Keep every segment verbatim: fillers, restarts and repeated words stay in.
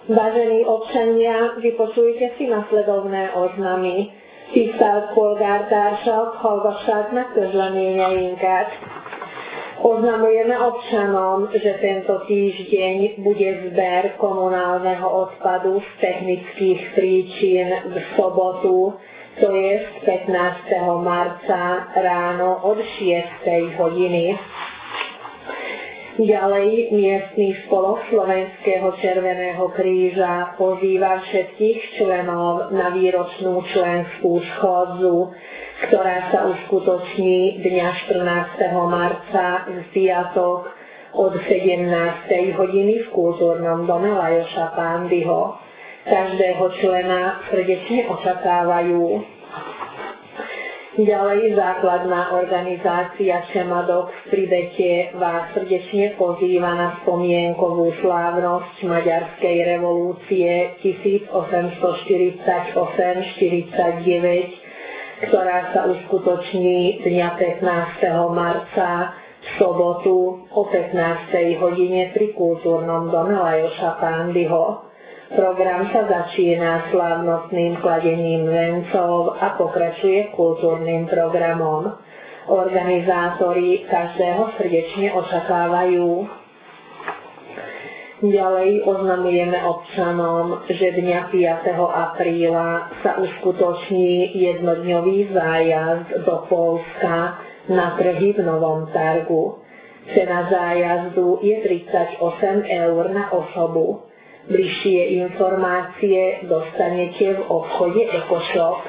Vážení občania, vypočujte si nasledovné oznamy. Tisztelt polgártársak, hallgassák meg közleményeinket. Oznamujeme občanom, že tento týždeň bude zber komunálneho odpadu z technických príčin v sobotu, to je pätnásteho marca ráno od šiestej hodiny. Ďalej miestny spolok Slovenského Červeného kríža pozýva všetkých členov na výročnú členskú schôdzu, ktorá sa uskutoční dňa štrnásteho marca v piatok od sedemnástej hodiny v kultúrnom dome Lajoša Pándyho. Každého člena srdečne očakávajú. Ďalej základná organizácia Čemadok v Pribete vás srdečne pozýva na spomienkovú slávnosť maďarskej revolúcie tisícosemstoštyridsaťosem štyridsaťdeväť, ktorá sa uskutoční dňa pätnásteho marca v sobotu o pätnástej hodine pri kultúrnom dome Lajoša Pándyho. Program sa začína slávnostným kladením vencov a pokračuje kultúrnym programom. Organizátori každého srdečne očakávajú. Ďalej oznamujeme občanom, že dňa piateho apríla sa uskutoční jednodňový zájazd do Poľska na trhy v Novom Targu. Cena zájazdu je tridsaťosem eur na osobu. Bližšie informácie dostanete v obchode EcoShop.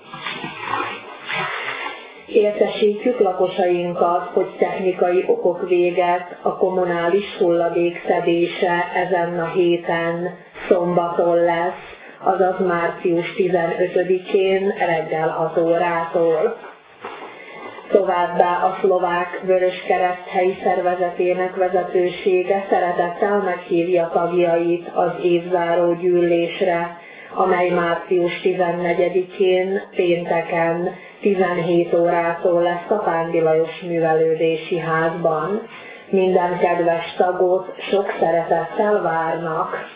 Értesítjük lakosainkat, hogy technikai okok véget a kommunális hulladékszedése ezen a héten szombaton lesz, azaz március tizenötödikén reggel hat órától. Továbbá a szlovák Vöröskereszt helyi szervezetének vezetősége szeretettel meghívja tagjait az évzáró gyűlésre, amely március tizennegyedikén pénteken tizenhét órától lesz a Pándy Lajos Művelődési Házban. Minden kedves tagot sok szeretettel várnak.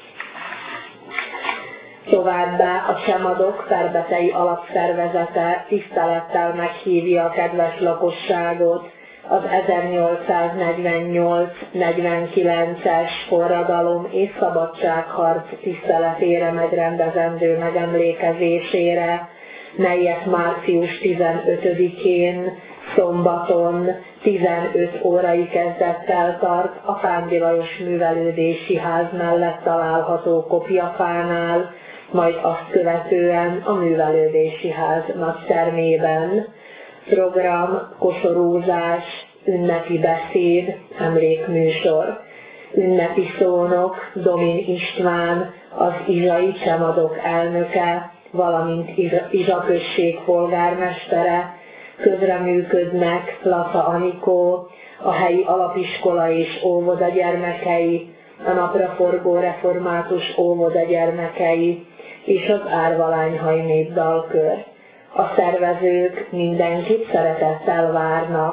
Továbbá a Csemadok Perbetei Alapszervezete tisztelettel meghívja a kedves lakosságot az ezernyolcszáznegyvennyolc negyvenkilences forradalom és szabadságharc tiszteletére megrendezendő megemlékezésére, melyet március tizenötödikén szombaton tizenöt órai kezdettel tart a Pándy Lajos Művelődési Ház mellett található kopjafánál, majd azt követően a Művelődési Ház nagytermében. Program, koszorúzás, ünnepi beszéd, emlékműsor. Ünnepi szónok Domin István, az Izsai Csemadok elnöke, valamint Izsa község polgármestere, közreműködnek Laca Anikó, a helyi alapiskola és óvoda gyermekei, a napraforgó református óvoda gyermekei és az Árvalányhaj népdalkör. A szervezők mindenkit szeretettel várnak.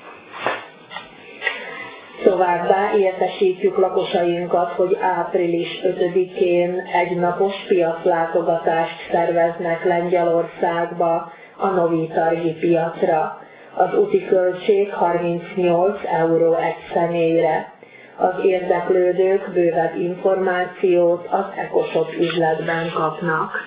Továbbá értesítjük lakosainkat, hogy április ötödikén egy napos piaclátogatást szerveznek Lengyelországba, a Novitargi piacra. Az úti költség harmincnyolc euró egy személyre. Az érdeklődők bővebb információt az EcoShop üzletben kapnak.